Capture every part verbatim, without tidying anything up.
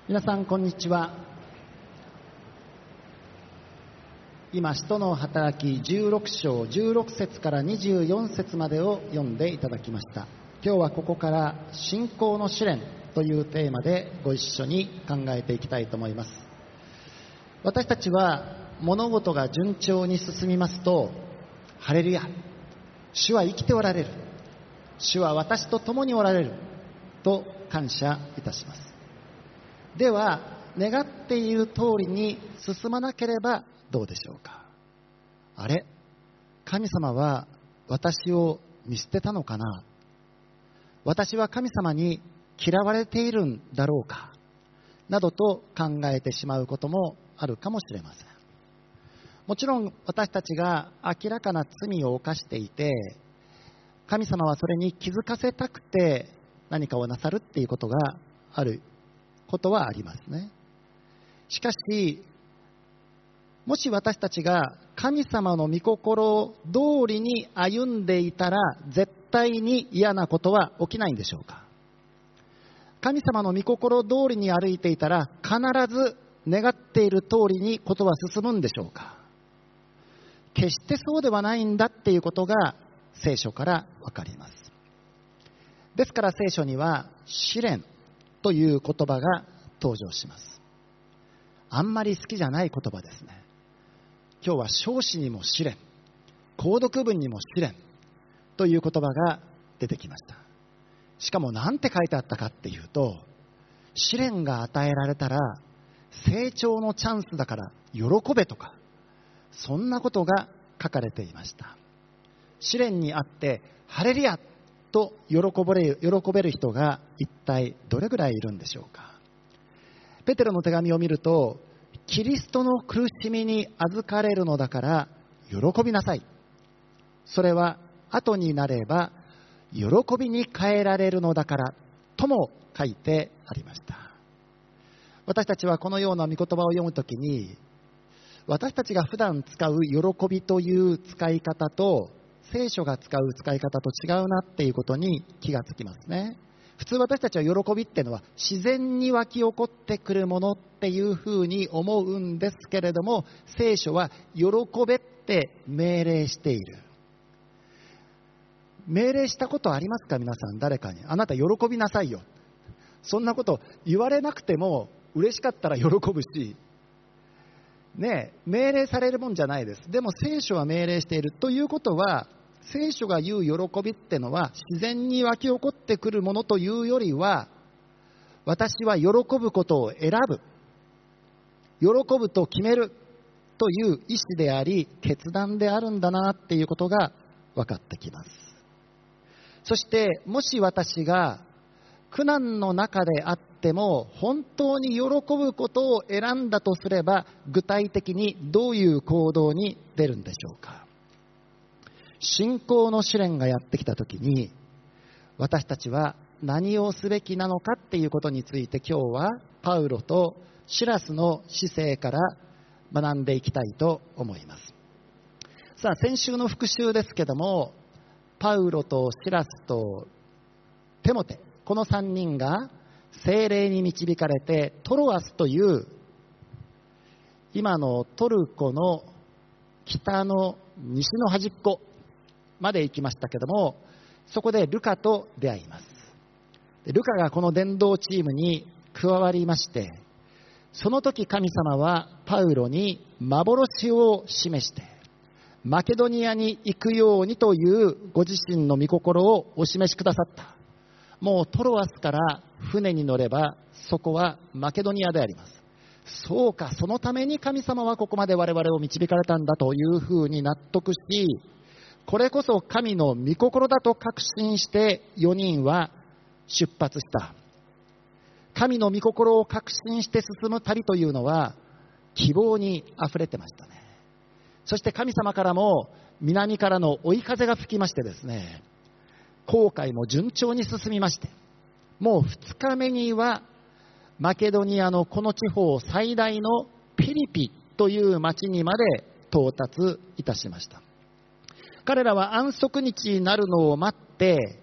皆さんこんにちは。今使徒の働きじゅうろく章じゅうろく節からにじゅうよん節までを読んでいただきました。今日はここから信仰の試練というテーマでご一緒に考えていきたいと思います。私たちは物事が順調に進みますと、ハレルヤ、主は生きておられる、主は私と共におられると感謝いたします。では願っている通りに進まなければどうでしょうか。あれ、神様は私を見捨てたのかな、私は神様に嫌われているんだろうかなどと考えてしまうこともあるかもしれません。もちろん私たちが明らかな罪を犯していて、神様はそれに気づかせたくて何かをなさるっていうことがあることはありますね。しかしもし私たちが神様の御心通りに歩んでいたら、絶対に嫌なことは起きないんでしょうか。神様の御心通りに歩いていたら、必ず願っている通りにことは進むんでしょうか。決してそうではないんだっていうことが聖書からわかります。ですから聖書には試練という言葉が登場します。あんまり好きじゃない言葉ですね。今日は唱詞にも試練、購読文にも試練という言葉が出てきました。しかも何て書いてあったかっていうと、試練が与えられたら成長のチャンスだから喜べとか、そんなことが書かれていました。試練にあってハレルヤと喜べる、喜べる人が一体どれぐらいいるんでしょうか。ペテロの手紙を見ると、キリストの苦しみに預かれるのだから喜びなさい、それは後になれば喜びに変えられるのだからとも書いてありました。私たちはこのような御言葉を読むときに、私たちが普段使う喜びという使い方と聖書が使う使い方と違うなっていうことに気がつきますね。普通私たちは喜びっていうのは自然に湧き起こってくるものっていうふうに思うんですけれども、聖書は喜べって命令している。命令したことありますか。皆さん、誰かにあなた喜びなさいよ、そんなこと言われなくても嬉しかったら喜ぶしね、命令されるもんじゃないです。でも聖書は命令しているということは、聖書が言う喜びってのは自然に湧き起こってくるものというよりは、私は喜ぶことを選ぶ、喜ぶと決めるという意思であり決断であるんだなっていうことが分かってきます。そしてもし私が苦難の中であっても本当に喜ぶことを選んだとすれば、具体的にどういう行動に出るんでしょうか。信仰の試練がやってきたときに、私たちは何をすべきなのかっていうことについて、今日はパウロとシラスの姿勢から学んでいきたいと思います。さあ、先週の復習ですけども、パウロとシラスとテモテ、このさんにんが聖霊に導かれてトロアスという今のトルコの北の西の端っこまで行きましたけども、そこでルカと出会います。ルカがこの伝道チームに加わりまして、その時神様はパウロに幻を示して、マケドニアに行くようにというご自身の御心をお示しくださった。もうトロアスから船に乗ればそこはマケドニアであります。そうか、そのために神様はここまで我々を導かれたんだというふうに納得し、これこそ神の御心だと確信してよにんは出発した。神の御心を確信して進む旅というのは希望にあふれてましたね。そして神様からも南からの追い風が吹きましてですね、航海も順調に進みまして、もうふつかめにはマケドニアのこの地方最大のピリピという町にまで到達いたしました。彼らは安息日になるのを待って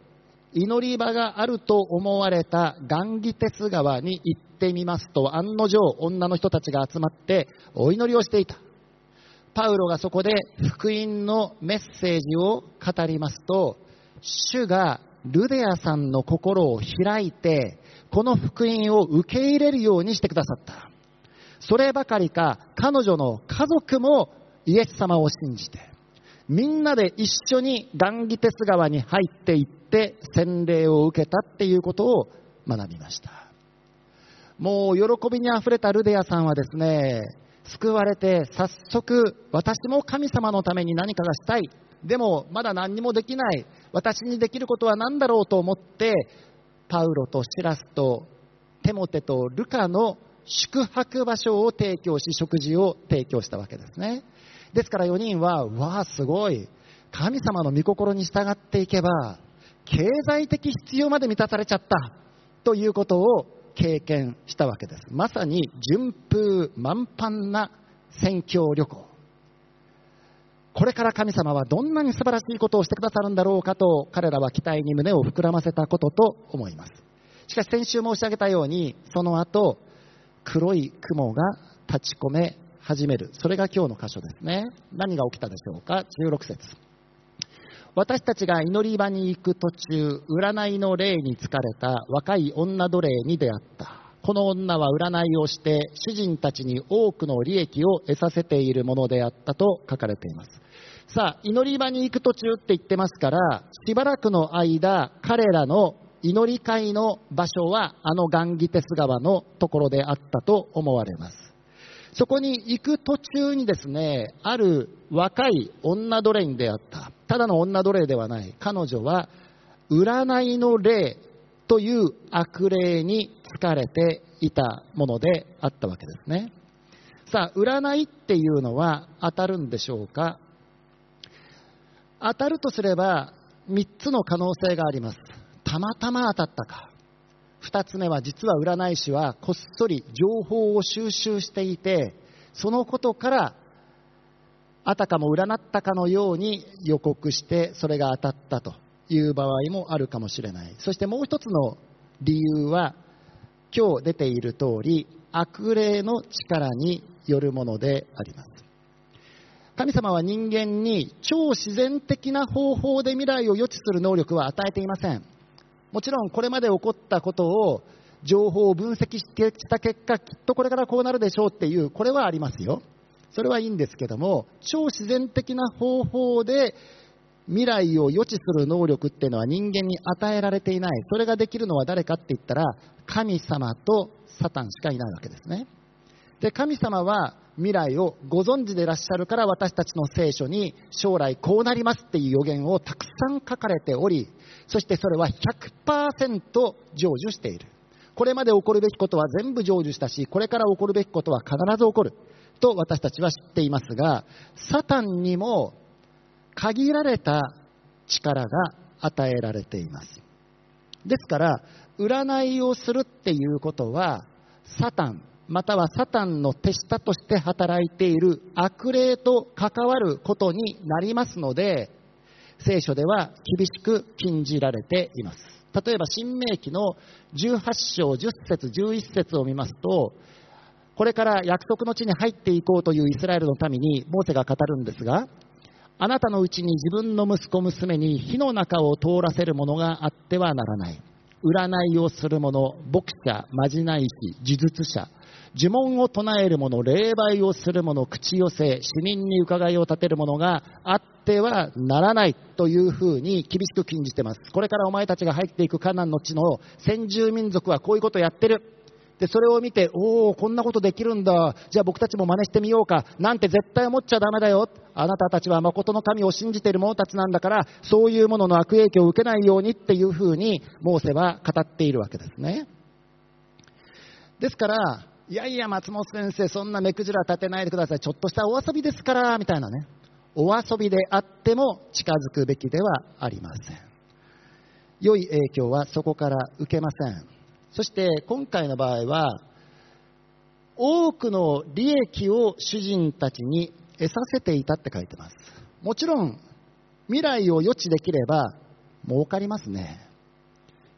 祈り場があると思われたガンギテス川に行ってみますと、案の定女の人たちが集まってお祈りをしていた。パウロがそこで福音のメッセージを語りますと、主がルデアさんの心を開いて、この福音を受け入れるようにしてくださった。そればかりか、彼女の家族もイエス様を信じて、みんなで一緒にガンギテス川に入っていって洗礼を受けたっていうことを学びました。もう喜びにあふれたルデアさんはですね、救われて早速、私も神様のために何かがしたい、でもまだ何にもできない、私にできることは何だろうと思って、パウロとシラスとテモテとルカの宿泊場所を提供し、食事を提供したわけですね。ですからよにんは、わあすごい、神様の御心に従っていけば経済的必要まで満たされちゃったということを経験したわけです。まさに順風満帆な宣教旅行。これから神様はどんなに素晴らしいことをしてくださるんだろうかと、彼らは期待に胸を膨らませたことと思います。しかし先週申し上げたように、その後黒い雲が立ち込め始める。それが今日の箇所ですね。何が起きたでしょうか。じゅうろく節。私たちが祈り場に行く途中、占いの霊に疲れた若い女奴隷に出会った。この女は占いをして主人たちに多くの利益を得させているものであったと書かれています。さあ、祈り場に行く途中って言ってますから、しばらくの間彼らの祈り会の場所はあのガンギテス川のところであったと思われます。そこに行く途中にですね、ある若い女奴隷に出会った。ただの女奴隷ではない。彼女は占いの霊という悪霊に疲れていたものであったわけですね。さあ、占いっていうのは当たるんでしょうか。当たるとすればみっつの可能性があります。たまたま当たったか。ふたつめは、実は占い師はこっそり情報を収集していて、そのことからあたかも占ったかのように予告して、それが当たったという場合もあるかもしれない。そしてもう一つの理由は、今日出ている通り悪霊の力によるものであります。神様は人間に超自然的な方法で未来を予知する能力は与えていません。もちろんこれまで起こったことを情報を分析した結果、きっとこれからこうなるでしょうっていう、これはありますよ。それはいいんですけども、超自然的な方法で未来を予知する能力っていうのは人間に与えられていない。それができるのは誰かって言ったら、神様とサタンしかいないわけですね。で、神様は未来をご存知でいらっしゃるから、私たちの聖書に将来こうなりますっていう予言をたくさん書かれており、そしてそれは ひゃくパーセント 成就している。これまで起こるべきことは全部成就したし、これから起こるべきことは必ず起こると私たちは知っていますが、サタンにも限られた力が与えられています。ですから占いをするっていうことは、サタンまたはサタンの手下として働いている悪霊と関わることになりますので、聖書では厳しく禁じられています。例えば新明記のじゅうはち章じゅっ節じゅういち節を見ますと、これから約束の地に入っていこうというイスラエルの民にモーセが語るんですが、あなたのうちに自分の息子娘に火の中を通らせるものがあってはならない。占いをする者、牧者、まじない師、呪術者、呪文を唱える者、霊媒をする者、口寄せ、死人に伺いを立てる者があってはならないというふうに厳しく禁じています。これからお前たちが入っていくカナンの地の先住民族はこういうことをやってる。で、それを見て、おー、こんなことできるんだ。じゃあ僕たちも真似してみようか。なんて絶対思っちゃダメだよ。あなたたちは誠の神を信じている者たちなんだから、そういうものの悪影響を受けないようにっていうふうに、モーセは語っているわけですね。ですから、いやいや松本先生、そんな目くじら立てないでください。ちょっとしたお遊びですから、みたいなね。お遊びであっても近づくべきではありません。良い影響はそこから受けません。そして今回の場合は、多くの利益を主人たちに得させていたって書いてます。もちろん未来を予知できれば儲かりますね。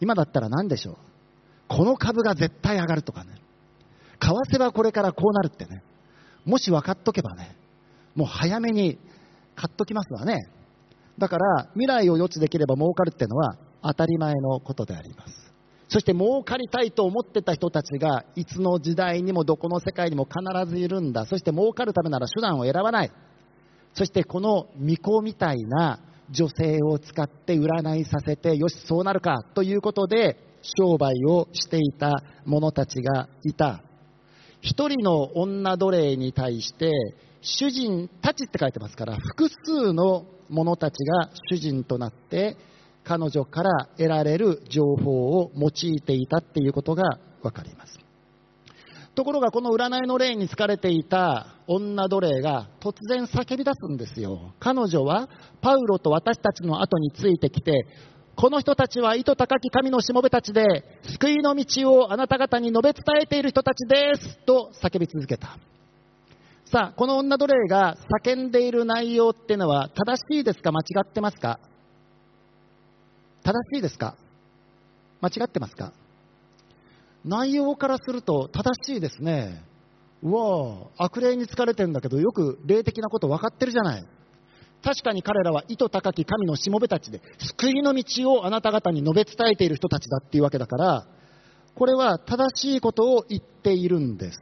今だったら何でしょう。この株が絶対上がるとかね、為替はこれからこうなるってね、もし分かっとけばね、もう早めに買っときますわね。だから未来を予知できれば儲かるっていうのは当たり前のことであります。そして儲かりたいと思ってた人たちがいつの時代にもどこの世界にも必ずいるんだ。そして儲かるためなら手段を選ばない。そしてこの巫女みたいな女性を使って占いさせて、よしそうなるかということで商売をしていた者たちがいた。一人の女奴隷に対して主人たちって書いてますから、複数の者たちが主人となって彼女から得られる情報を用いていたっていうことが分かります。ところがこの占いの霊に疲れていた女奴隷が突然叫び出すんですよ。彼女はパウロと私たちの後についてきて、この人たちは意図高き神のしもべたちで、救いの道をあなた方に述べ伝えている人たちですと叫び続けた。さあ、この女奴隷が叫んでいる内容っていうのは正しいですか、間違ってますか？正しいですか？間違ってますか？内容からすると正しいですね。うわあ、悪霊に疲れてるんだけどよく霊的なこと分かってるじゃない。確かに彼らは意図高き神のしもべたちで、救いの道をあなた方に述べ伝えている人たちだっていうわけだから、これは正しいことを言っているんです。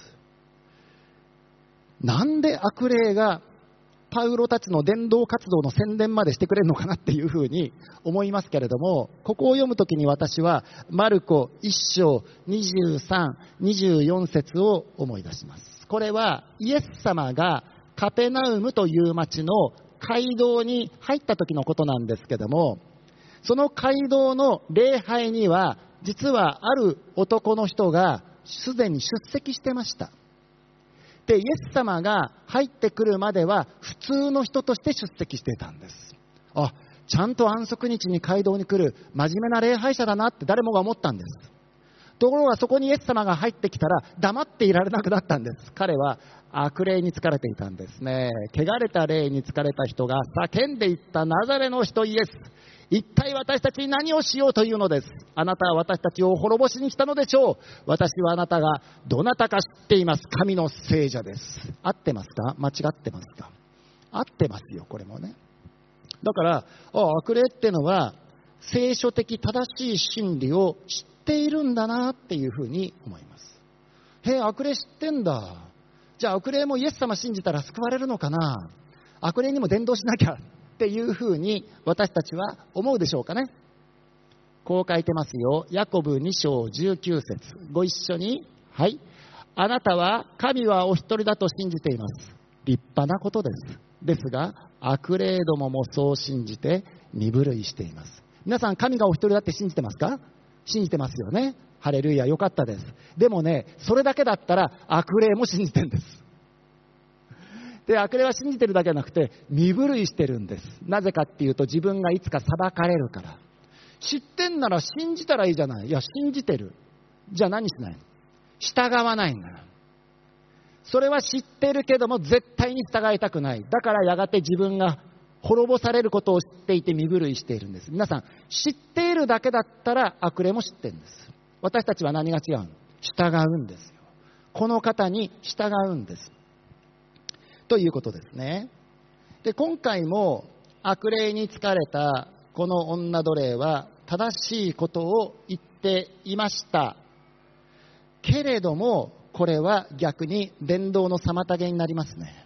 なんで悪霊がパウロたちの伝道活動の宣伝までしてくれるのかなっていうふうに思いますけれども、ここを読むときに私はマルコいっ章にじゅうさん、にじゅうよん節を思い出します。これはイエス様がカペナウムという町の街道に入った時のことなんですけども、その街道の礼拝には実はある男の人がすでに出席してました。で、イエス様が入ってくるまでは普通の人として出席していたんです。あ、ちゃんと安息日に街道に来る真面目な礼拝者だなって誰もが思ったんです。ところがそこにイエス様が入ってきたら黙っていられなくなったんです。彼は悪霊に疲れていたんですね。汚れた霊に疲れた人が叫んでいった。ナザレの人イエス、一体私たちに何をしようというのです。あなたは私たちを滅ぼしに来たのでしょう。私はあなたがどなたか知っています。神の聖者です。合ってますか？間違ってますか？合ってますよ、これもね。だからあ悪霊っていうのは聖書的正しい真理を知っているんだなっていうふうに思います。へえ、悪霊知ってんだ。じゃあ悪霊もイエス様信じたら救われるのかな。悪霊にも伝道しなきゃっていうふうに私たちは思うでしょうかね。こう書いてますよ。ヤコブに章じゅうきゅう節、ご一緒に。はい。あなたは神はお一人だと信じています。立派なことです。ですが悪霊どももそう信じて身震いしています。皆さん神がお一人だって信じてますか？信じてますよね。ハレルヤ、よかったです。でもね、それだけだったら悪霊も信じてるんです。で、悪霊は信じてるだけじゃなくて身震いしてるんです。なぜかっていうと自分がいつか裁かれるから。知ってんなら信じたらいいじゃない。いや、信じてる。じゃあ何しないの？従わないんだよ。それは知ってるけども絶対に従いたくない。だからやがて自分が滅ぼされることを知っていて身震いしているんです。皆さん、知っているだけだったら悪霊も知ってるんです。私たちは何が違うの？従うんですよ。この方に従うんです。ということですね。で、今回も悪霊に疲れたこの女奴隷は正しいことを言っていました。けれども、これは逆に伝道の妨げになりますね。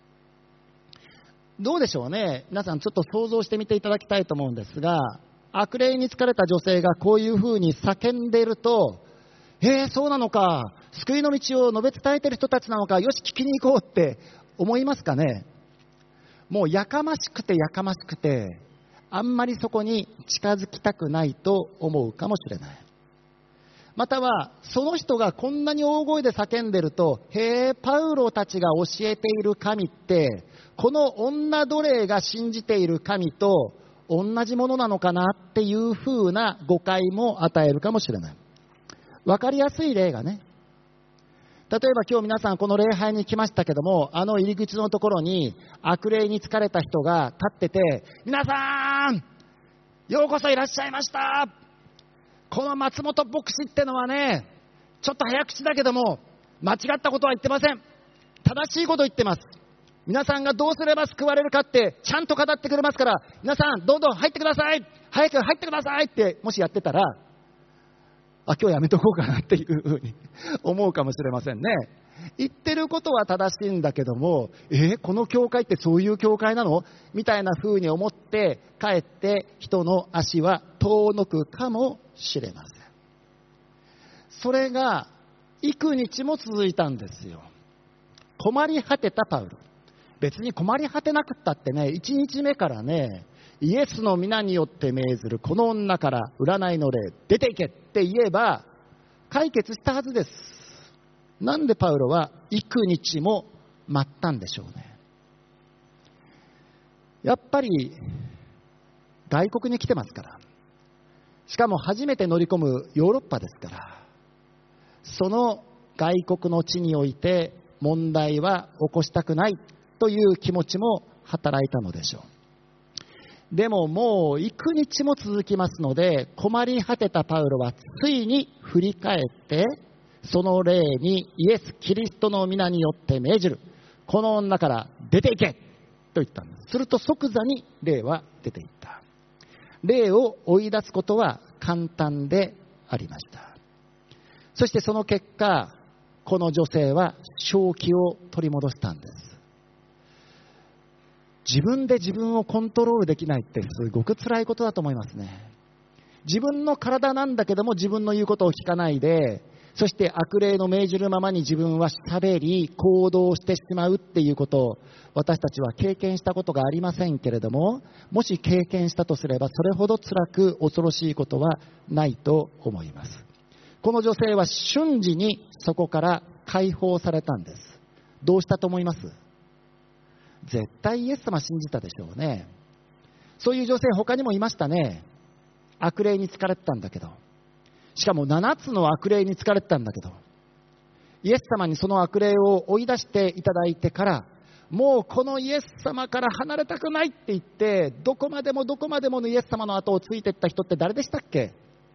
どうでしょうね。皆さんちょっと想像してみていただきたいと思うんですが、悪霊に疲れた女性がこういうふうに叫んでいると、えー、そうなのか、救いの道を述べ伝えている人たちなのか、よし聞きに行こうって思いますかね。もうやかましくてやかましくて、あんまりそこに近づきたくないと思うかもしれない。またはその人がこんなに大声で叫んでると、へえ、パウロたちが教えている神ってこの女奴隷が信じている神と同じものなのかなっていう風な誤解も与えるかもしれない。わかりやすい例がね、例えば今日皆さんこの礼拝に来ましたけども、あの入り口のところに悪霊に疲れた人が立ってて、皆さんようこそいらっしゃいました、 この松本牧師ってのはね、ちょっと早口だけども間違ったことは言ってません。正しいこと言ってます。皆さんがどうすれば救われるかってちゃんと語ってくれますから、皆さんどんどん入ってください、早く入ってくださいってもしやってたら、あ、今日やめとこうかなっていうふうに思うかもしれませんね。言ってることは正しいんだけども、えー、この教会ってそういう教会なのみたいなふうに思ってかえって人の足は遠のくかもしれません。それが幾日も続いたんですよ。困り果てたパウロ。別に困り果てなくったってね、いちにちめからね、イエスの皆によって命ずるこの女から占いの霊出ていけって言えば解決したはずです。なんでパウロは幾日も待ったんでしょうね。やっぱり外国に来てますから、しかも初めて乗り込むヨーロッパですから、その外国の地において問題は起こしたくないという気持ちも働いたのでしょう。でももう幾日も続きますので、困り果てたパウロはついに振り返ってその霊にイエス・キリストの皆によって命じる、この女から出ていけと言ったんです。すると即座に霊は出ていった。霊を追い出すことは簡単でありました。そしてその結果、この女性は正気を取り戻したんです。自分で自分をコントロールできないってすごく辛いことだと思いますね。自分の体なんだけども自分の言うことを聞かないで、そして悪霊の命じるままに自分は喋り行動してしまうっていうことを私たちは経験したことがありませんけれども、もし経験したとすればそれほど辛く恐ろしいことはないと思います。この女性は瞬時にそこから解放されたんです。どうしたと思います？絶対イエス様信じたでしょうね。そういう女性他にもいましたね。悪霊に疲れてたんだけど、しかもななつの悪霊に疲れてたんだけど、イエス様にその悪霊を追い出していただいてから、もうこのイエス様から離れたくないって言ってどこまでもどこまでものイエス様の後をついていった人って誰でしたっけ？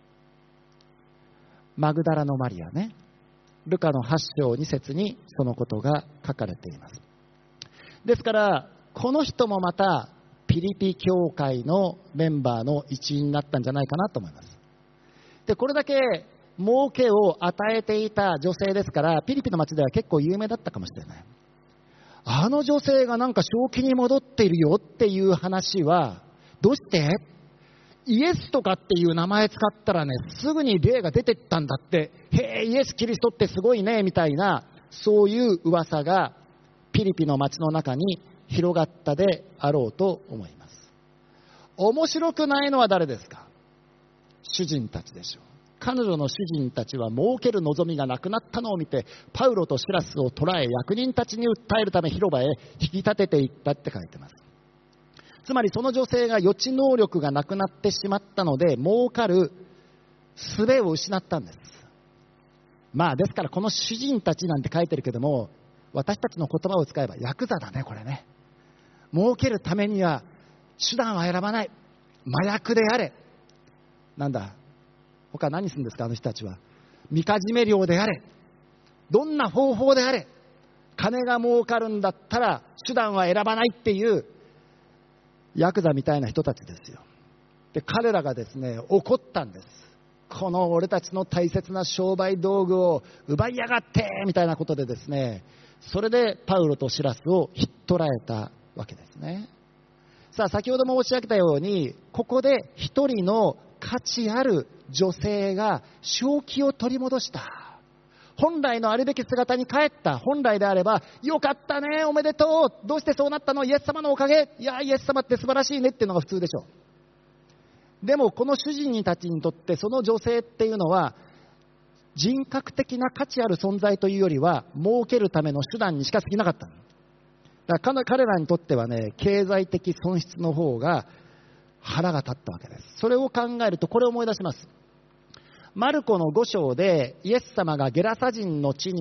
マグダラのマリアね。ルカのはち章に節にそのことが書かれています。ですからこの人もまたピリピ教会のメンバーの一員になったんじゃないかなと思います。でこれだけ儲けを与えていた女性ですから、ピリピの町では結構有名だったかもしれない。あの女性がなんか正気に戻っているよっていう話はどうして？イエスとかっていう名前使ったらね、すぐに霊が出てったんだって、へえイエスキリストってすごいねみたいな、そういう噂がピリピの町の中に広がったであろうと思います。面白くないのは誰ですか？主人たちでしょう。彼女の主人たちは儲ける望みがなくなったのを見て、パウロとシラスを捕らえ役人たちに訴えるため広場へ引き立てていったって書いてます。つまりその女性が予知能力がなくなってしまったので、儲かる術を失ったんです。まあですからこの主人たちなんて書いてるけども、私たちの言葉を使えばヤクザだねこれね。儲けるためには手段は選ばない。麻薬であれ、なんだ他何するんですかあの人たちは。みかじめ料であれ、どんな方法であれ、金が儲かるんだったら手段は選ばないっていうヤクザみたいな人たちですよ。で彼らがですね怒ったんです。この俺たちの大切な商売道具を奪いやがってみたいなことでですね、それでパウロとシラスをひっ捕らえたわけですね。さあ先ほども申し上げたように、ここで一人の価値ある女性が正気を取り戻した。本来のあるべき姿に帰った。本来であればよかったね、おめでとう、どうしてそうなったの、イエス様のおかげ、いやイエス様って素晴らしいねっていうのが普通でしょう。でもこの主人たちにとってその女性っていうのは人格的な価値ある存在というよりは儲けるための手段にしか過ぎなかった。だから彼らにとってはね、経済的損失の方が腹が立ったわけです。それを考えるとこれを思い出します。マルコのご章でイエス様がゲラサ人の地に行っ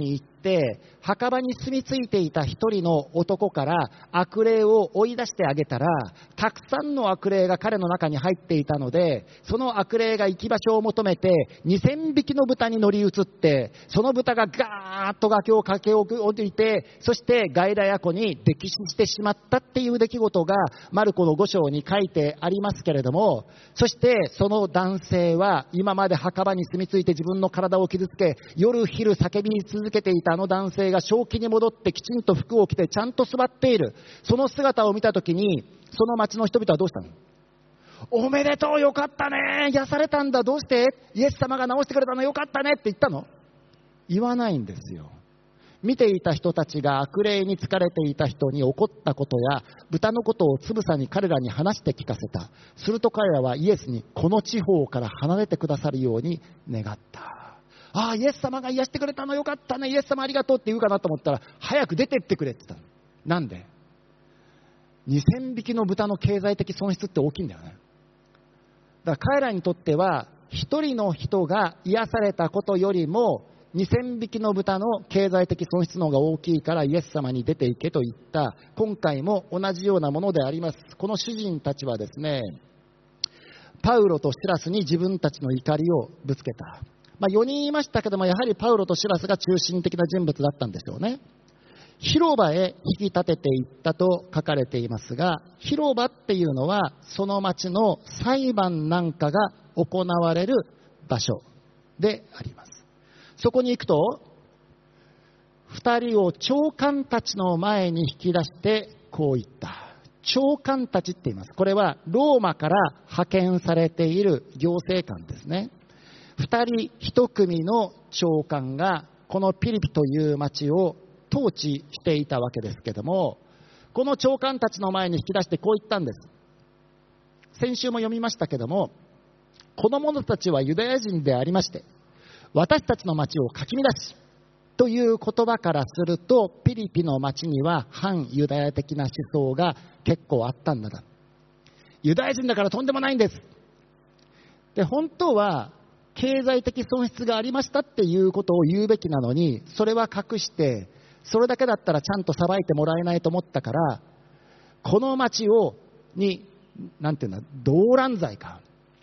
って墓場に住み着いていた一人の男から悪霊を追い出してあげたら、たくさんの悪霊が彼の中に入っていたので、その悪霊が行き場所を求めてにせんびきの豚に乗り移って、その豚がガーッと崖を駆け下りて、そしてガイダヤ湖に溺死してしまったっていう出来事がマルコのご章に書いてありますけれども、そしてその男性は今まで墓場に住み着いて自分の体を傷つけ、夜昼叫び続けていたあの男性が正気に戻ってきちんと服を着てちゃんと座っている、その姿を見たときに、その町の人々はどうしたの？おめでとう、よかったね、癒されたんだ、どうして？イエス様が治してくれたの、よかったねって言ったの？言わないんですよ。見ていた人たちが悪霊に疲れていた人に起こったことや豚のことをつぶさに彼らに話して聞かせた。すると彼らはイエスにこの地方から離れてくださるように願った。ああ、イエス様が癒してくれたの、よかったね、イエス様ありがとうって言うかなと思ったら、早く出てってくれって言ったの。なんで？にせんびきの豚の経済的損失って大きいんだよね。だから彼らにとっては一人の人が癒されたことよりもにせんびきの豚の経済的損失の方が大きいからイエス様に出ていけと言った。今回も同じようなものであります。この主人たちはですね、パウロとシラスに自分たちの怒りをぶつけた。まあ、よにんいましたけども、やはりパウロとシラスが中心的な人物だったんでしょうね。広場へ引き立てていったと書かれていますが、広場っていうのはその町の裁判なんかが行われる場所であります。そこに行くと、二人を長官たちの前に引き出してこう言った。長官たちって言います。これはローマから派遣されている行政官ですね。二人一組の長官がこのピリピという町を統治していたわけですけども、この長官たちの前に引き出してこう言ったんです。先週も読みましたけども、この者たちはユダヤ人でありまして、私たちの町をかき乱しという言葉からすると、ピリピの町には反ユダヤ的な思想が結構あったんだな。ユダヤ人だからとんでもないんです。で、本当は経済的損失がありましたっていうことを言うべきなのに、それは隠して、それだけだったらちゃんと裁いてもらえないと思ったから、この町をになんていうんだ、動乱罪か、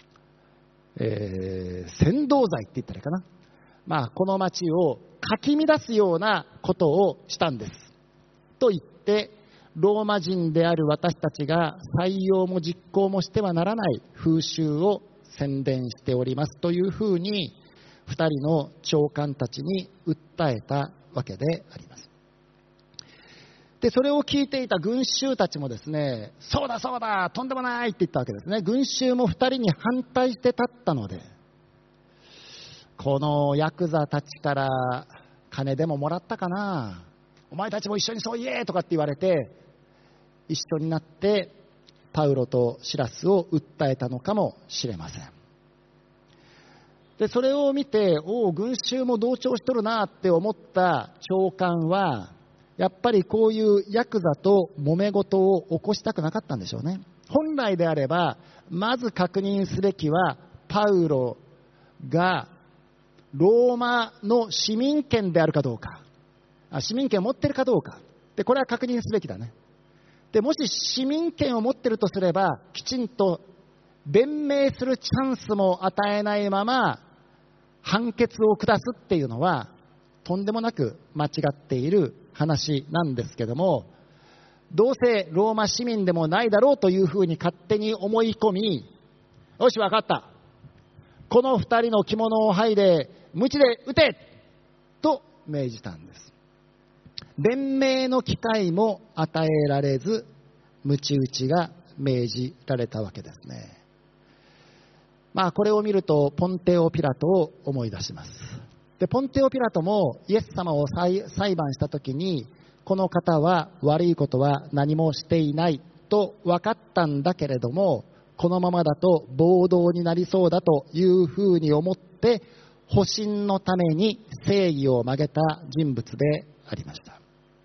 えー、扇動罪って言ったらいいかな、まあ、この町をかき乱すようなことをしたんですと言って、ローマ人である私たちが採用も実行もしてはならない風習を宣伝しておりますというふうにふたりの長官たちに訴えたわけであります。で、それを聞いていた群衆たちもですね、そうだそうだ、とんでもないって言ったわけですね。群衆もふたりに反対して立ったので、このヤクザたちから金でももらったかな、お前たちも一緒にそう言えとかって言われて、一緒になってパウロとシラスを訴えたのかもしれません。で、それを見て、おお、群衆も同調しとるなって思った長官は、やっぱりこういうヤクザと揉め事を起こしたくなかったんでしょうね。本来であれば、まず確認すべきは、パウロがローマの市民権であるかどうか、市民権を持っているかどうかで、これは確認すべきだね。で、もし市民権を持っているとすれば、きちんと弁明するチャンスも与えないまま判決を下すっていうのはとんでもなく間違っている話なんですけども、どうせローマ市民でもないだろうというふうに勝手に思い込み、よし分かった、この二人の着物を剥いで鞭で撃てと命じたんです。弁明の機会も与えられず、鞭打ちが命じられたわけですね。まあこれを見るとポンテオ・ピラトを思い出します。で、ポンテオ・ピラトもイエス様を裁判したときに、この方は悪いことは何もしていないと分かったんだけれども、このままだと暴動になりそうだというふうに思って保身のために正義を曲げた人物でありました。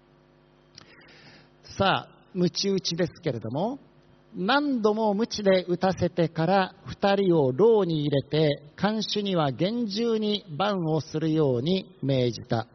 さあ、鞭打ちですけれども、何度も鞭で打たせてから二人を牢に入れて、看守には厳重に番をするように命じた。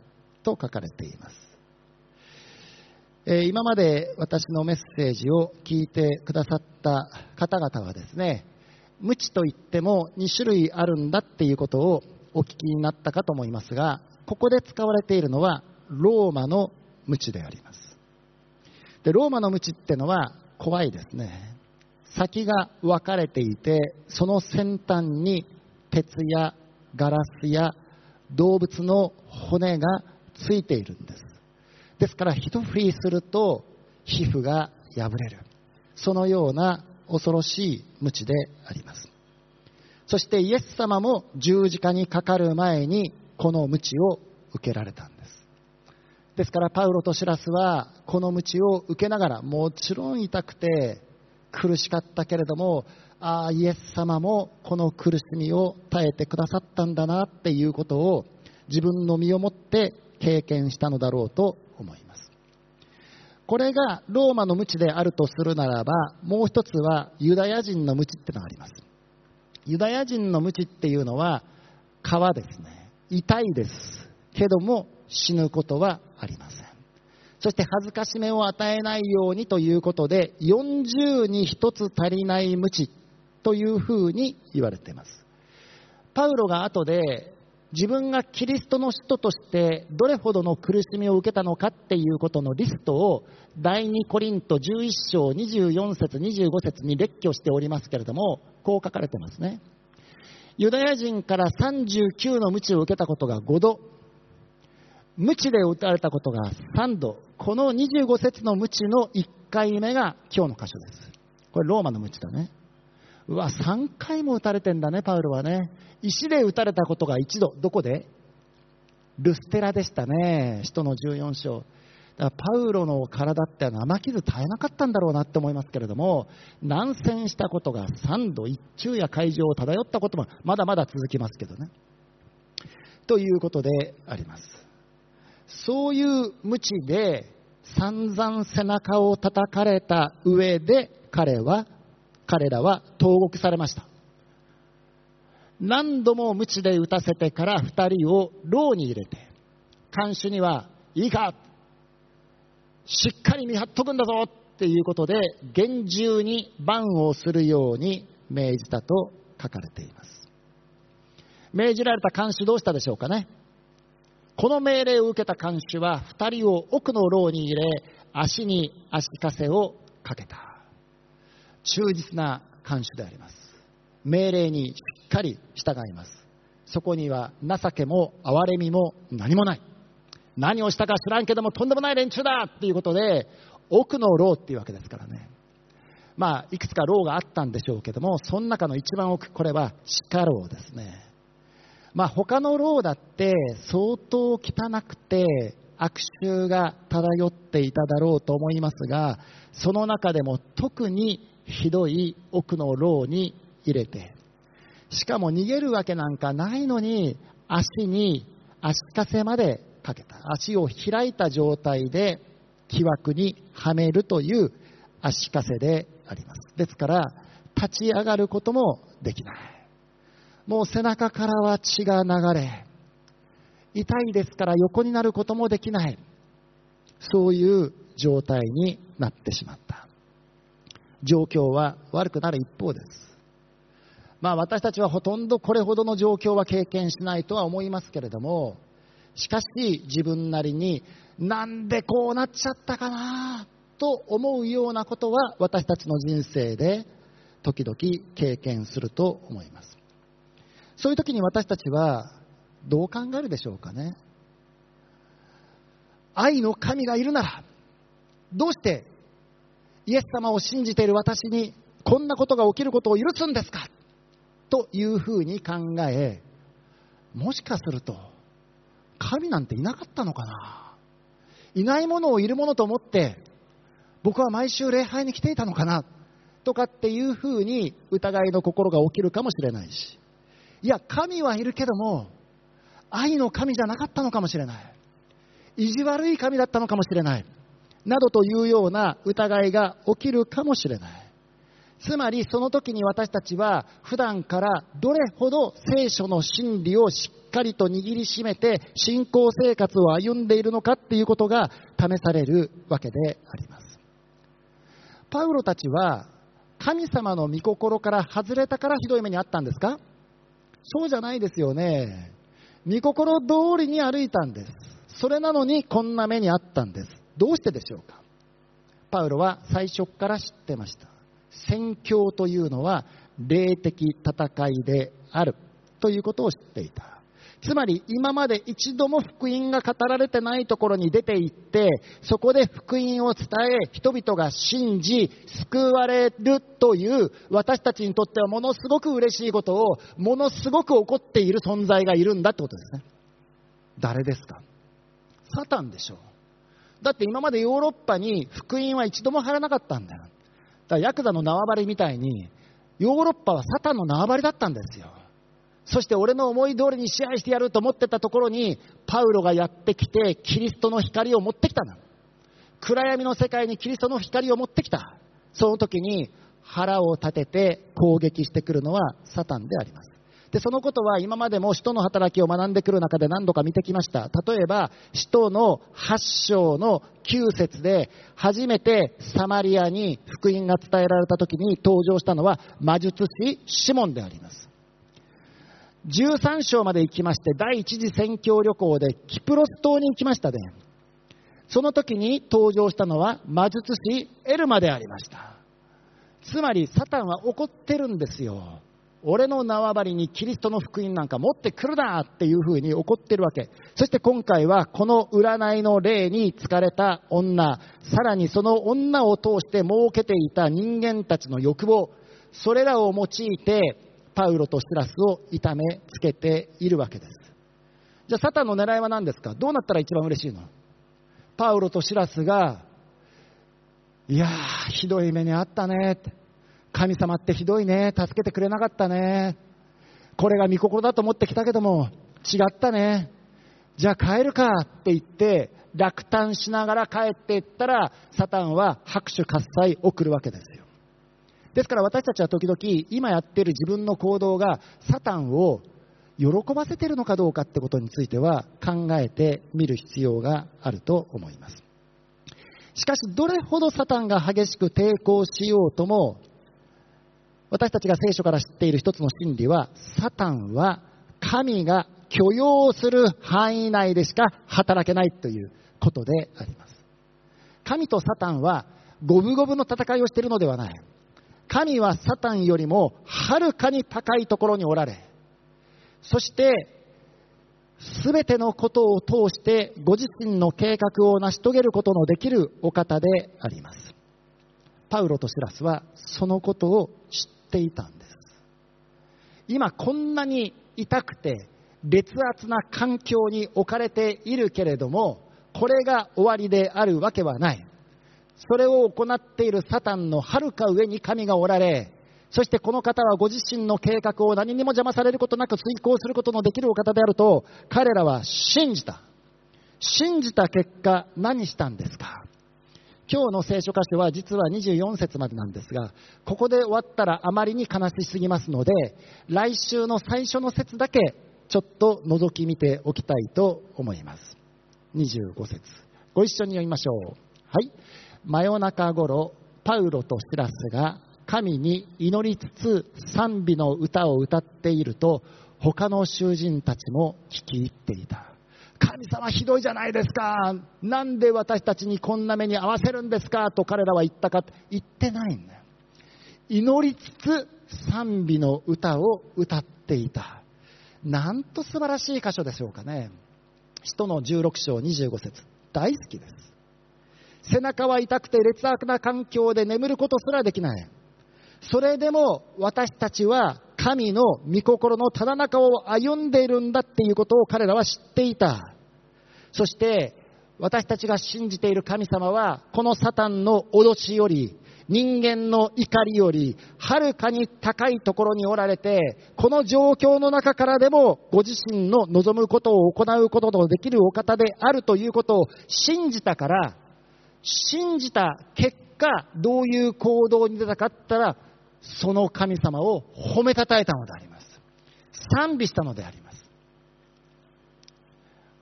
と書かれています。えー、今まで私のメッセージを聞いてくださった方々はですね、無知といってもに種類あるんだっていうことをお聞きになったかと思いますが、ここで使われているのはローマの無知であります。で、ローマの無知ってのは怖いですね。先が分かれていて、その先端に鉄やガラスや動物の骨がついているんです。ですから一振りすると皮膚が破れる、そのような恐ろしい無知であります。そしてイエス様も十字架にかかる前にこの無知を受けられたんです。ですからパウロとシラスはこの無知を受けながら、もちろん痛くて苦しかったけれども、ああイエス様もこの苦しみを耐えてくださったんだなっていうことを自分の身をもって経験したのだろうと思います。これがローマの無知であるとするならば、もう一つはユダヤ人の無知ってのがあります。ユダヤ人の無知っていうのは皮ですね。痛いですけども死ぬことはありません。そして恥ずかしめを与えないようにということで、よんじゅうにひとつ足りない無知というふうに言われています。パウロが後で自分がキリストの使徒としてどれほどの苦しみを受けたのかっていうことのリストを第二コリントじゅういっ章にじゅうよん節にじゅうご節に列挙しておりますけれども、こう書かれてますね。ユダヤ人からさんじゅうきゅうの無知を受けたことがごど、無知で打たれたことがさんど、このにじゅうご節の無知のいっかいめが今日の箇所です。これローマの無知だね。うわ、さんかいも打たれてんだね、パウロはね。石で打たれたことが一度、どこで？ルステラでしたね。使徒のじゅうよん章。だからパウロの体って生傷絶えなかったんだろうなって思いますけれども、難戦したことがさんど、一昼夜海上を漂ったこともまだまだ続きますけどね。ということであります。そういう無知で散々背中を叩かれた上で彼は彼らは投獄されました。何度も無知で打たせてからふたりを牢に入れて、看守にはいいか、しっかり見張っとくんだぞっていうことで厳重に番をするように命じたと書かれています。命じられた看守どうしたでしょうかね。この命令を受けた看守はふたりを奥の牢に入れ、足に足かせをかけた。忠実な看守であります。命令にしっかり従います。そこには情けも憐れみも何もない。何をしたか知らんけどもとんでもない連中だっていうことで、奥の牢っていうわけですからね。まあいくつか牢があったんでしょうけども、その中の一番奥、これは地下牢ですね。まあ他の牢だって相当汚くて悪臭が漂っていただろうと思いますが、その中でも特にひどい奥の牢に入れて、しかも逃げるわけなんかないのに足に足かせまでかけた。足を開いた状態で木枠にはめるという足かせであります。ですから立ち上がることもできない。もう背中からは血が流れ、痛いですから横になることもできない。そういう状態になってしまった。状況は悪くなる一方です。まあ私たちはほとんどこれほどの状況は経験しないとは思いますけれども、しかし自分なりになんでこうなっちゃったかなと思うようなことは私たちの人生で時々経験すると思います。そういう時に私たちはどう考えるでしょうかね。愛の神がいるならどうしてイエス様を信じている私にこんなことが起きることを許すんですかというふうに考え、もしかすると神なんていなかったのかな、いないものをいるものと思って僕は毎週礼拝に来ていたのかなとかっていうふうに疑いの心が起きるかもしれないし、いや神はいるけども愛の神じゃなかったのかもしれない、意地悪い神だったのかもしれないなどというような疑いが起きるかもしれない。つまりその時に私たちは普段からどれほど聖書の真理をしっ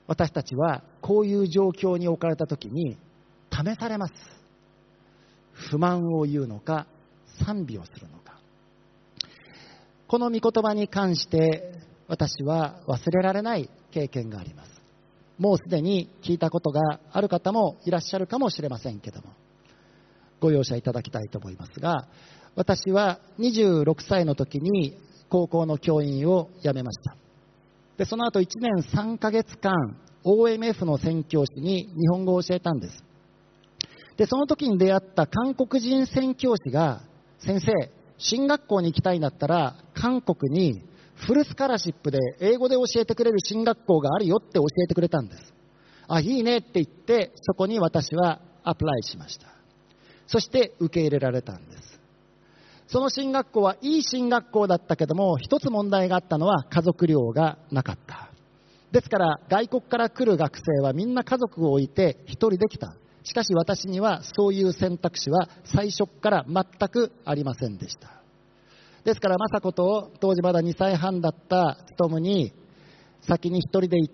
私たちはこういう状況に置かれたときに試されます。不満を言うのか、賛美をするのか。この御言葉に関して私は忘れられない経験があります。もうすでに聞いたことがある方もいらっしゃるかもしれませんけども、ご容赦いただきたいと思いますが、私はにじゅうろくさいの時に高校の教員を辞めました。で、その後いちねんさんかげつかん オーエムエフ の宣教師に日本語を教えたんです。で、その時に出会った韓国人宣教師が、先生、進学校に行きたいんだったら韓国にフルスカラシップで英語で教えてくれる進学校があるよって教えてくれたんです。あ、いいねって言ってそこに私はアプライしました。そして受け入れられたんです。その進学校はいい進学校だったけども、一つ問題があったのは家族寮がなかった。ですから外国から来る学生はみんな家族を置いて一人で来た。しかし私にはそういう選択肢は最初から全くありませんでした。ですから雅子と当時まだにさいはんだった勉に先に一人で行って、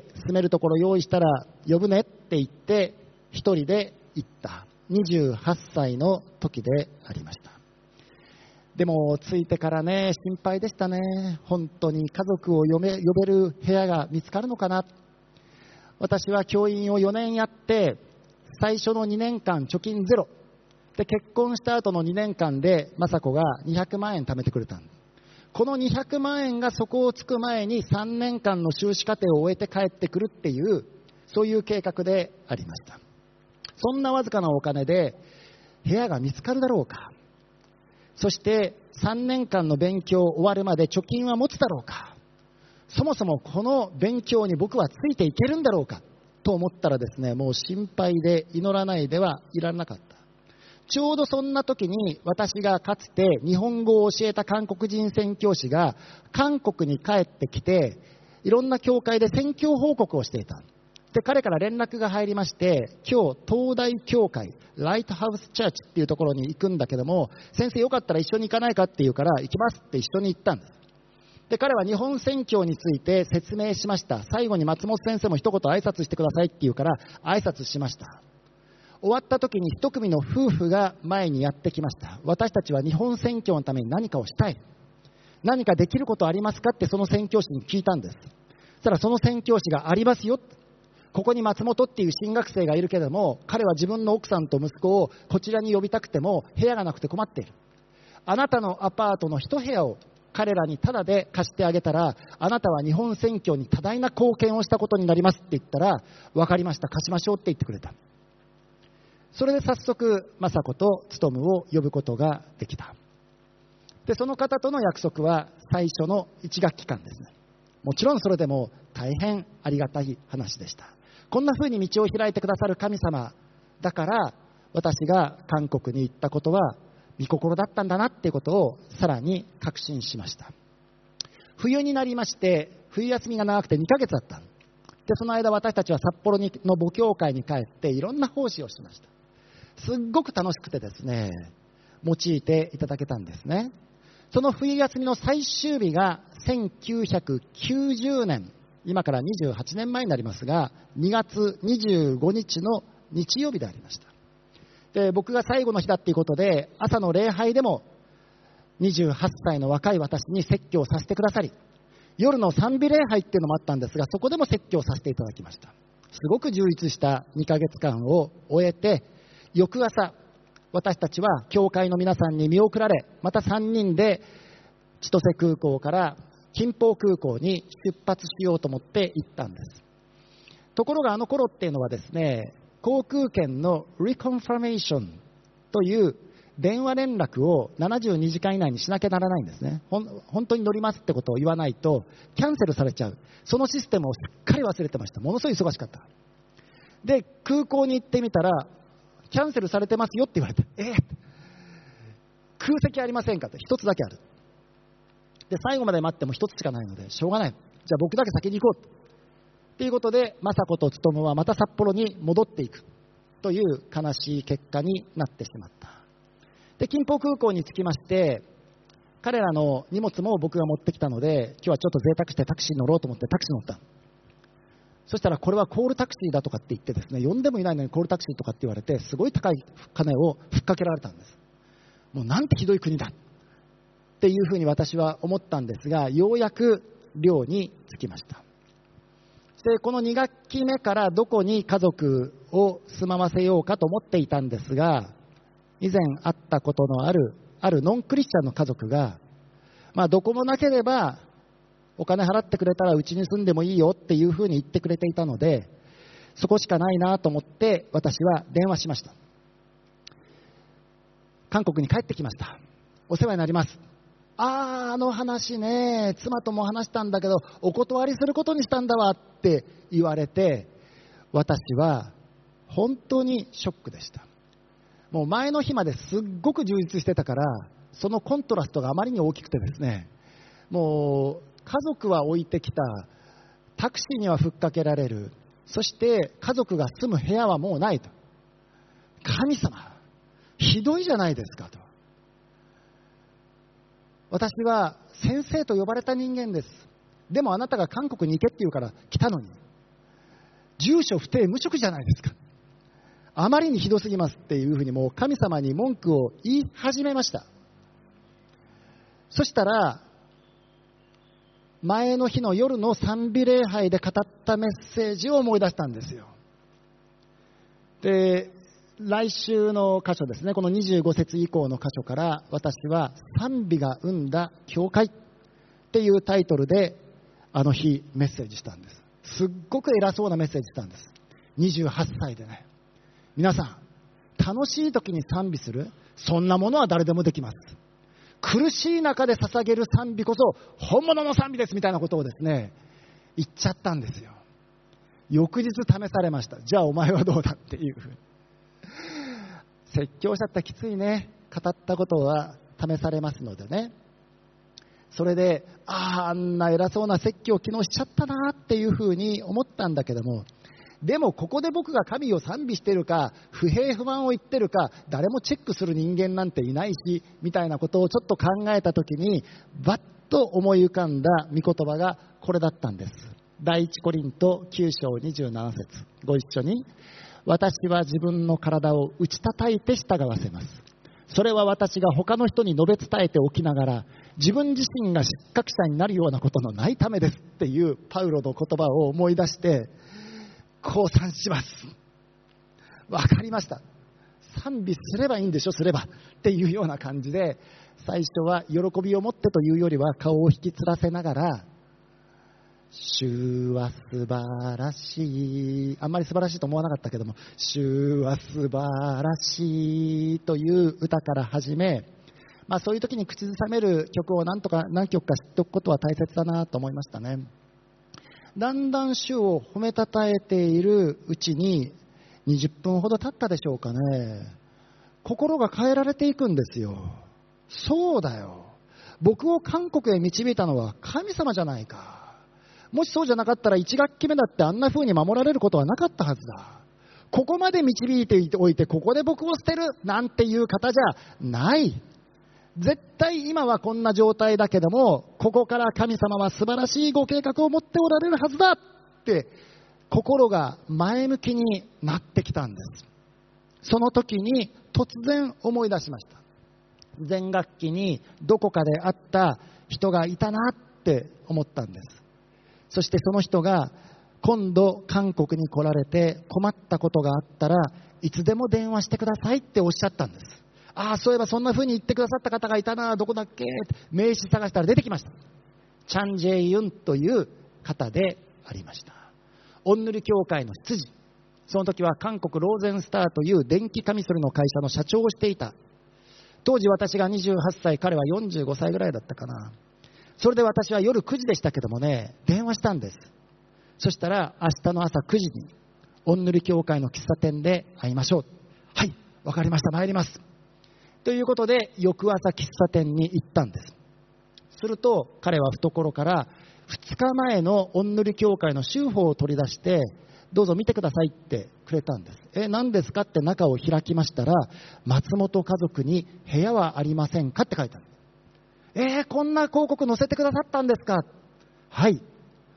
住めるところ用意したら呼ぶねって言って一人で行ったにじゅうはっさいの時でありました。でも着いてからね、心配でしたね。本当に家族を呼べ、呼べる部屋が見つかるのかな。私は教員をよねんやって、最初のにねんかん貯金ゼロで、結婚した後のにねんかんで雅子がにひゃくまんえん貯めてくれた。このにひゃくまんえんが底をつく前にさんねんかんの修士課程を終えて帰ってくるっていう、そういう計画でありました。そんなわずかなお金で部屋が見つかるだろうか。そしてさんねんかんの勉強終わるまで貯金は持つだろうか。そもそもこの勉強に僕はついていけるんだろうかと思ったらですね、もう心配で祈らないではいられなかった。ちょうどそんな時に私がかつて日本語を教えた韓国人宣教師が韓国に帰ってきて、いろんな教会で宣教報告をしていた。で、彼から連絡が入りまして、今日東大教会ライトハウスチャーチっていうところに行くんだけども、先生よかったら一緒に行かないかって言うから、行きますって一緒に行ったんです。で、彼は日本宣教について説明しました。最後に松本先生も一言挨拶してくださいって言うから挨拶しました。終わった時に一組の夫婦が前にやってきました。私たちは日本宣教のために何かをしたい。何かできることありますかってその宣教師に聞いたんです。そしたらその宣教師がありますよ。ここに松本っていう新学生がいるけれども、彼は自分の奥さんと息子をこちらに呼びたくても部屋がなくて困っている。あなたのアパートの一部屋を彼らにタダで貸してあげたら、あなたは日本宣教に多大な貢献をしたことになりますって言ったら、分かりました、貸しましょうって言ってくれた。それで早速雅子と勉を呼ぶことができた。で、その方との約束は最初のいち学期間ですね。もちろんそれでも大変ありがたい話でした。こんな風に道を開いてくださる神様だから、私が韓国に行ったことは御心だったんだなっていうことをさらに確信しました。冬になりまして、冬休みが長くてにかげつだった。で、その間私たちは札幌にの母教会に帰っていろんな奉仕をしました。すっごく楽しくてですね、用いていただけたんですね。その冬休みの最終日がせんきゅうひゃくきゅうじゅうねん、今からにじゅうはちねんまえになりますが、にがつにじゅうごにちの日曜日でありました。で、僕が最後の日だっていうことで、朝の礼拝でもにじゅうはっさいの若い私に説教をさせてくださり、夜の賛美礼拝っていうのもあったんですが、そこでも説教をさせていただきました。すごく充実したにかげつかんを終えて、翌朝私たちは教会の皆さんに見送られ、またさんにんで千歳空港から金浦空港に出発しようと思って行ったんです。ところがあの頃っていうのはですね、航空券のリコンファメーションという電話連絡をななじゅうにじかん以内にしなきゃならないんですね。ほん本当に乗りますってことを言わないとキャンセルされちゃう。そのシステムをすっかり忘れてました。ものすごい忙しかった。で、空港に行ってみたらキャンセルされてますよって言われて、えー、空席ありませんかって、一つだけある。で、最後まで待っても一つしかないのでしょうがない。じゃあ僕だけ先に行こうということで、雅子と勉はまた札幌に戻っていくという悲しい結果になってしまった。で、金浦空港に着きまして、彼らの荷物も僕が持ってきたので、今日はちょっと贅沢してタクシーに乗ろうと思ってタクシーに乗った。 そしたらこれはコールタクシーだとかって言ってですね、呼んでもいないのにコールタクシーとかって言われて、すごい高い金をふっかけられたんです。もうなんてひどい国だっていうふうに私は思ったんですが、ようやく寮に着きました。そしてこのに学期目からどこに家族を住まわせようかと思っていたんですが、以前会ったことのあるあるノンクリスチャンの家族が、まあ、どこもなければお金払ってくれたらうちに住んでもいいよっていうふうに言ってくれていたので、そこしかないなと思って私は電話しました。韓国に帰ってきました。お世話になります。ああ、あの話ね、妻とも話したんだけどお断りすることにしたんだわって言われて、私は本当にショックでした。もう前の日まですっごく充実してたから、そのコントラストがあまりに大きくてですね、もう家族は置いてきた、タクシーにはふっかけられる、そして家族が住む部屋はもうないと。神様、ひどいじゃないですかと。私は先生と呼ばれた人間です。でもあなたが韓国に行けって言うから来たのに、住所不定無職じゃないですか。あまりにひどすぎますっていうふうにもう神様に文句を言い始めました。そしたら前の日の夜の賛美礼拝で語ったメッセージを思い出したんですよ。で、来週の箇所ですね、このにじゅうご節以降の箇所から私は賛美が生んだ教会っていうタイトルであの日メッセージしたんです。すっごく偉そうなメッセージしたんです。にじゅうはっさいでね、皆さん楽しい時に賛美する、そんなものは誰でもできます。苦しい中で捧げる賛美こそ本物の賛美ですみたいなことをですね言っちゃったんですよ。翌日試されました。じゃあお前はどうだっていうふうに。説教者ってきついね。語ったことは試されますのでね。それでああ、あんな偉そうな説教を昨日しちゃったなっていうふうに思ったんだけども、でもここで僕が神を賛美しているか不平不満を言ってるか誰もチェックする人間なんていないしみたいなことをちょっと考えたときにバッと思い浮かんだ御言葉がこれだったんです。第一コリントきゅう章にじゅうなな節、ご一緒に。私は自分の体を打ち叩いて従わせます。それは私が他の人に述べ伝えておきながら自分自身が失格者になるようなことのないためですっていうパウロの言葉を思い出して降参します。わかりました。賛美すればいいんでしょ、すればっていうような感じで、最初は喜びを持ってというよりは顔を引きつらせながら、主は素晴らしい、あんまり素晴らしいと思わなかったけども、主は素晴らしいという歌から始め、まあ、そういう時に口ずさめる曲を何とか何曲か知っておくことは大切だなと思いましたね。だんだん主を褒めたたえているうちににじゅっぷんほど経ったでしょうかね、心が変えられていくんですよ。そうだよ、僕を韓国へ導いたのは神様じゃないか。もしそうじゃなかったらいち学期目だってあんな風に守られることはなかったはずだ。ここまで導いておいてここで僕を捨てるなんていう方じゃない。絶対今はこんな状態だけども、ここから神様は素晴らしいご計画を持っておられるはずだって心が前向きになってきたんです。その時に突然思い出しました。前学期にどこかで会った人がいたなって思ったんです。そしてその人が今度韓国に来られて困ったことがあったらいつでも電話してくださいっておっしゃったんです。ああ、そういえばそんな風に言ってくださった方がいたな、どこだっけ、名刺探したら出てきました。チャン・ジェイユンという方でありました。オンヌリ教会の執事、その時は韓国ローゼンスターという電気カミソリの会社の社長をしていた。当時私がにじゅうはっさい、彼はよんじゅうごさいぐらいだったかな。それで私は夜くじでしたけどもね、電話したんです。そしたら明日の朝くじにオンヌリ教会の喫茶店で会いましょう。はい、わかりました、参りますということで翌朝喫茶店に行ったんです。すると彼は懐からふつかまえのオンヌリ教会の修法を取り出して、どうぞ見てくださいってくれたんです。え、何ですかって中を開きましたら、松本家族に部屋はありませんかって書いてある。えー、こんな広告載せてくださったんですか。はい、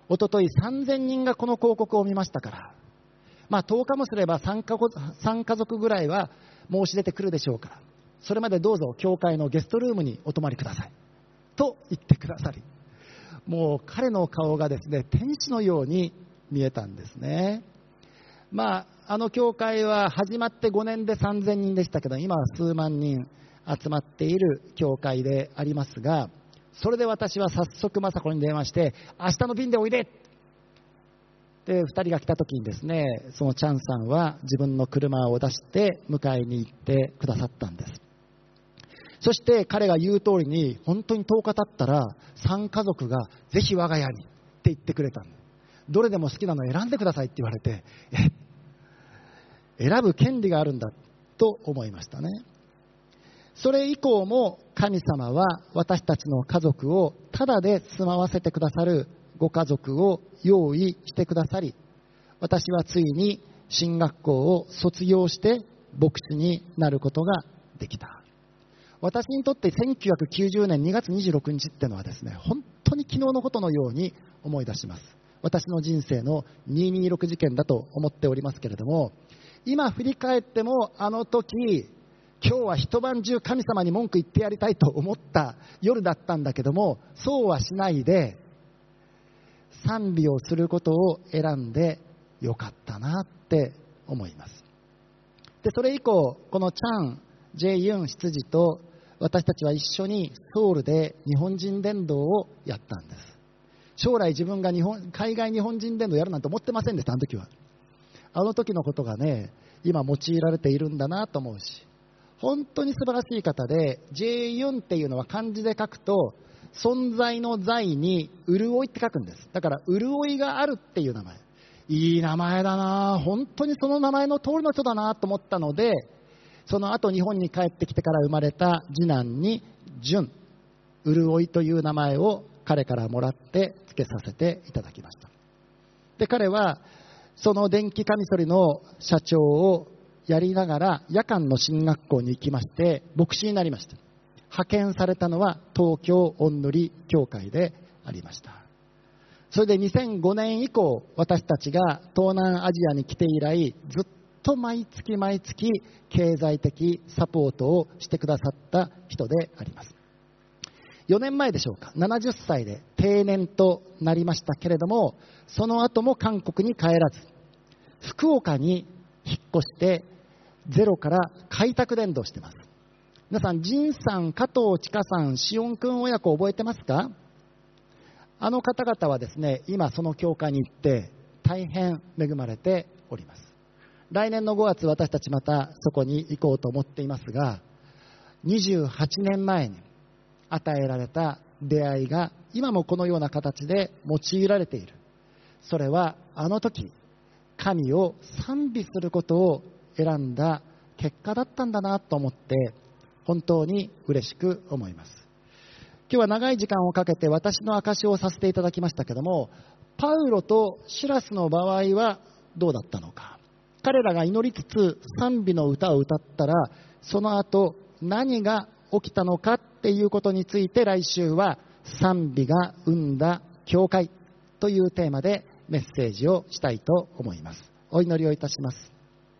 おとといさんぜんにんがこの広告を見ましたから、まあとおかもすれば 3, か3家族ぐらいは申し出てくるでしょうから、それまでどうぞ教会のゲストルームにお泊まりくださいと言ってくださり、もう彼の顔がですね、天使のように見えたんですね。まああの教会は始まってごねんでさんぜんにんでしたけど、今は数万人集まっている教会でありますが、それで私は早速雅子に電話して、明日の便でおいででふたりが来た時にですね、そのチャンさんは自分の車を出して迎えに行ってくださったんです。そして彼が言う通りに、本当にとおか経ったらさん家族がぜひ我が家にって言ってくれたんです。どれでも好きなの選んでくださいって言われて、え選ぶ権利があるんだと思いましたね。それ以降も神様は私たちの家族をただで住まわせてくださるご家族を用意してくださり、私はついに神学校を卒業して牧師になることができた。私にとってせんきゅうひゃくきゅうじゅうねんにがつにじゅうろくにちってのはですね、本当に昨日のことのように思い出します。私の人生のにひゃくにじゅうろく事件だと思っておりますけれども、今振り返っても、あの時今日は一晩中神様に文句言ってやりたいと思った夜だったんだけども、そうはしないで賛美をすることを選んでよかったなって思います。でそれ以降、このチャン・ジェユン執事と私たちは一緒にソウルで日本人伝道をやったんです。将来自分が日本海外日本人伝道やるなんて思ってませんでした。あの時はあの時のことがね、今用いられているんだなと思うし、本当に素晴らしい方で、ジェユンっていうのは漢字で書くと存在の在に潤いって書くんです。だから潤いがあるっていう名前、いい名前だな、本当にその名前の通りの人だなと思ったので、その後日本に帰ってきてから生まれた次男に潤、潤いという名前を彼からもらって付けさせていただきました。で彼はその電気カミソリの社長をやりながら夜間の進学校に行きまして牧師になりました。派遣されたのは東京御塗教会でありました。それでにせんごねん以降、私たちが東南アジアに来て以来、ずっと毎月毎月経済的サポートをしてくださった人であります。よねんまえでしょうか、ななじゅっさいで定年となりましたけれども、その後も韓国に帰らず福岡に引っ越してゼロから開拓伝道しています。皆さん、仁さん、加藤千佳さん、しおん君親子覚えてますか？あの方々はですね、今その教会に行って大変恵まれております。来年のごがつ、私たちまたそこに行こうと思っていますが、にじゅうはちねんまえに与えられた出会いが今もこのような形で用いられている。それはあの時神を賛美することを選んだ結果だったんだなと思って本当に嬉しく思います。今日は長い時間をかけて私の証しをさせていただきましたけども、パウロとシラスの場合はどうだったのか。彼らが祈りつつ賛美の歌を歌ったら、その後何が起きたのかっていうことについて、来週は賛美が生んだ教会というテーマでメッセージをしたいと思います。お祈りをいたします。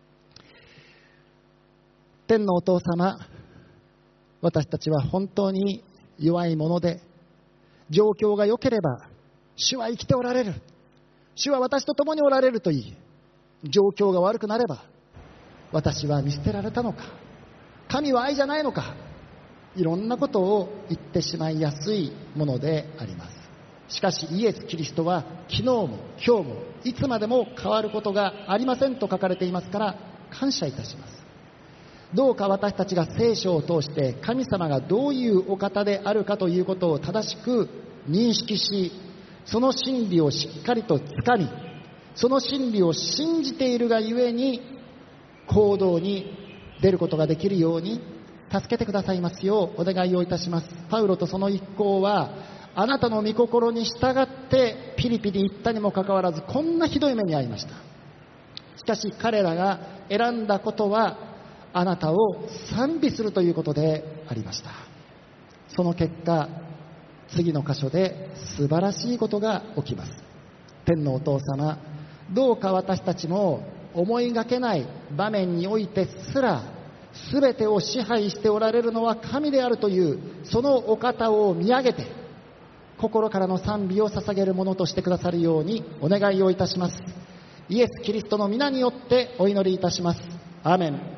天のお父様、私たちは本当に弱いもので、状況が良ければ主は生きておられる、主は私と共におられるといい、状況が悪くなれば私は見捨てられたのか、神は愛じゃないのか、いろんなことを言ってしまいやすいものであります。しかしイエス・キリストは昨日も今日もいつまでも変わることがありませんと書かれていますから、感謝いたします。どうか私たちが聖書を通して神様がどういうお方であるかということを正しく認識し、その真理をしっかりとつかみ、その真理を信じているがゆえに行動に出ることができるように助けてくださいますようお願いをいたします。パウロとその一行はあなたの御心に従ってピリピリ行ったにもかかわらず、こんなひどい目に遭いました。しかし彼らが選んだことはあなたを賛美するということでありました。その結果、次の箇所で素晴らしいことが起きます。 天のお父様、どうか私たちも思いがけない場面においてすらすべてを支配しておられるのは神であるというそのお方を見上げて心からの賛美を捧げるものとしてくださるようにお願いをいたします。イエス・キリストの皆によってお祈りいたします。アーメン。